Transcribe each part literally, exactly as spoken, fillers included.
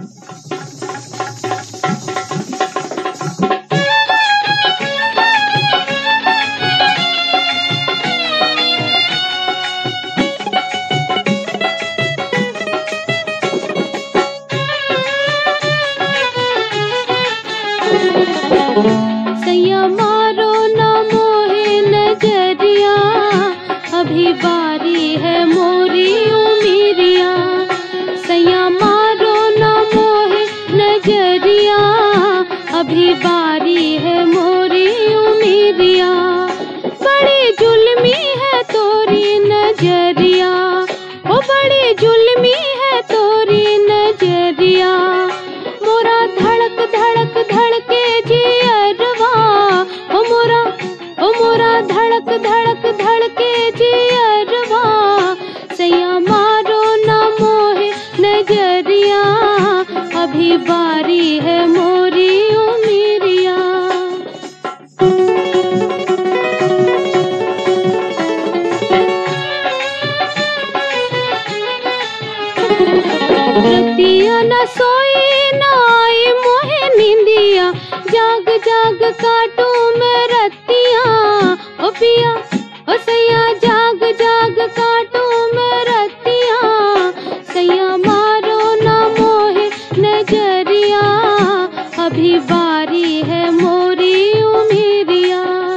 सैया मारो ना मोहे नजरिया, अभी बारी है मोरी उमीरिया। सैया मारो ना मोहे नजरिया, अभी बारी है मोरी उमीरिया। बड़ी जुल्मी है तोरी नजरिया, ओ बड़ी जुल्मी है तोरी नजरिया। मोरा धड़क धड़क धड़के जियरवा, ओ मोरा ओ मोरा धड़क धड़क धड़के जियरवा। सैया मारो ना मोहे नजरिया, अभी बारी है मोरी उमीरिया। रतिया न सोई न आई मोहे नींदिया, जाग जाग काटू मैं रतिया। ओ पिया ओ सैया जाग जाग काटू मैं रतिया। सैया मारो ना मोहे नजरिया, अभी बारी है मोरी उमीरिया।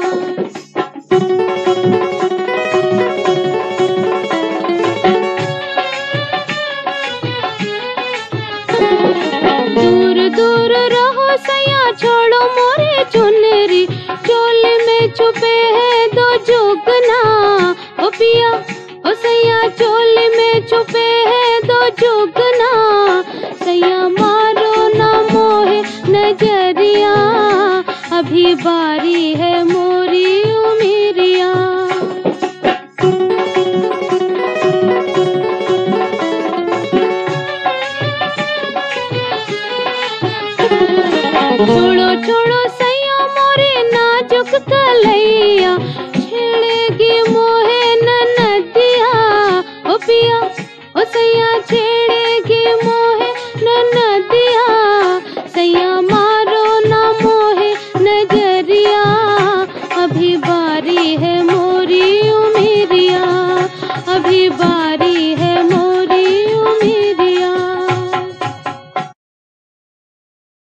दूर दूर रहो सैया छोड़ो मोरे चुनरी, चोले में छुपे है दो जुगना। ओ पिया ओ सैया चोले में छुपे है दो जुगना। सैया मारो ना मोहे नजरिया, अभी बारी है मोरी उमीरिया। छोड़ो छोड़ो सैया मोरे नाजुक कलैया, छेड़ेगी मोहे ननदिया। ओ पिया ओ सैया छेड़ेगी मोहे ननदिया। सैया मारो ना मोहे नजरिया, अभी